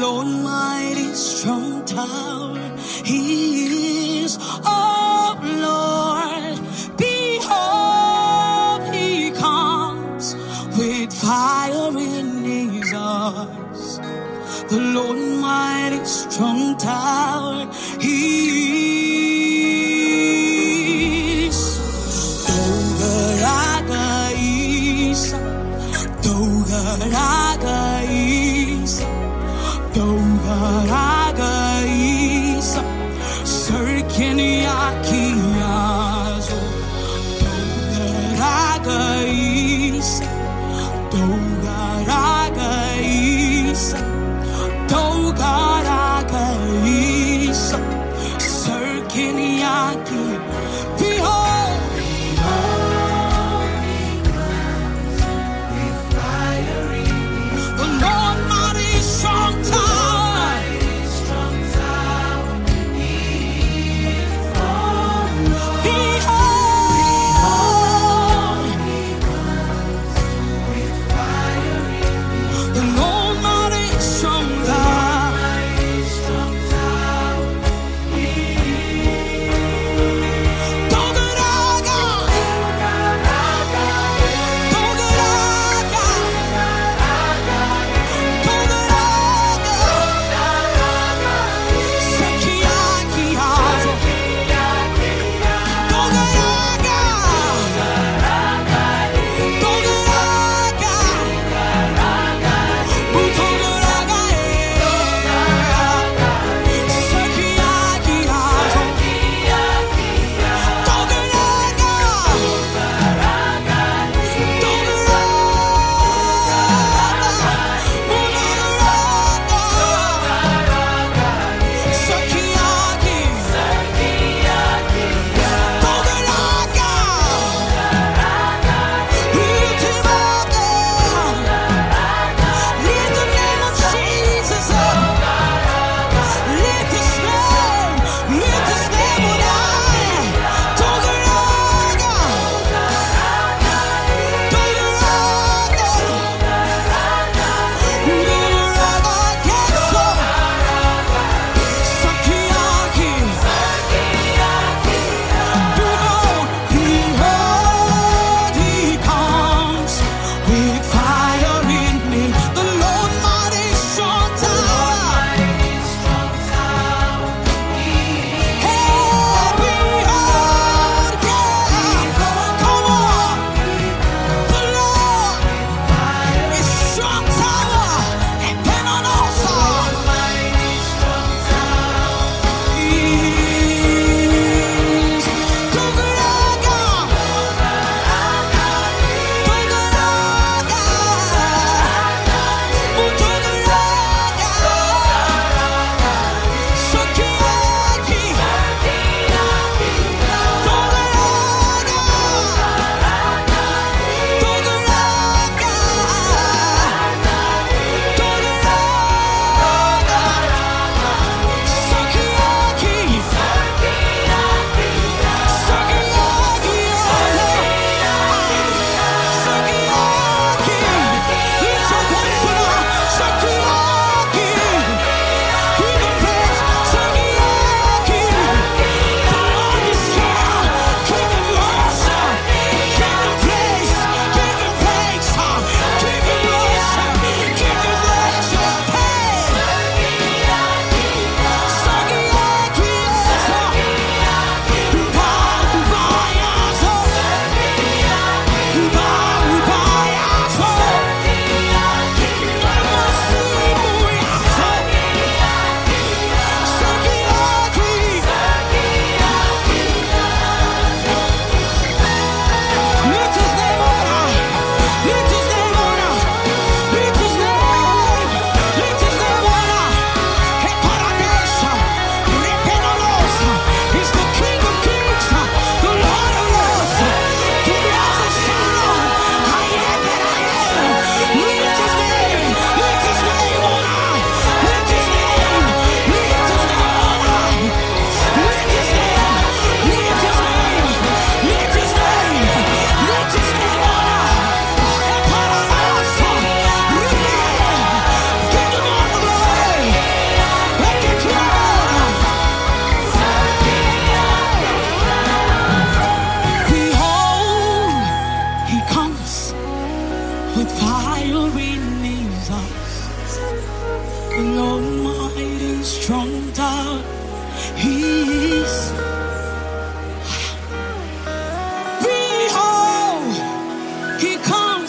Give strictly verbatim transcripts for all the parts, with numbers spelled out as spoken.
Lord mighty strong tower, He is. Oh Lord, behold, He comes with fire in His eyes. The Lord mighty strong tower, He is. Dogaraga Isa, Dogaraga Isa, Dogaraga Isa, Sirkini Akiyazo, Dogaraga Isa, Dogaraga Isa, Dogaraga Isa, Sirkini Akiyazo. Behold, the Lord mighty strong tower, behold,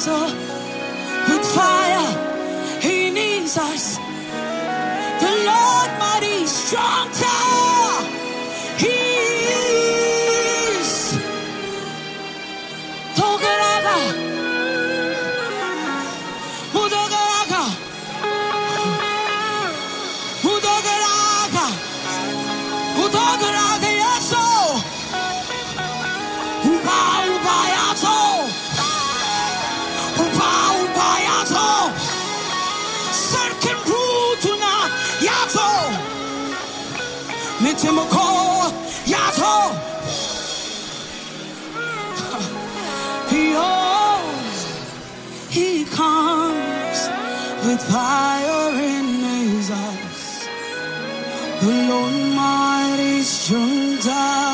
So with fire in his eyes, the Lord mighty strong tower. He is Togaraga, Mudogaraga, Mudogaraga, Mudogaraga, Yaso, Uba Uba Yaso, Uba Uba Yaso, Circuit Rutuna Yaso, Mitimoko Yaso. Behold, he comes with fire in his eyes. The Lord mighty strong tower.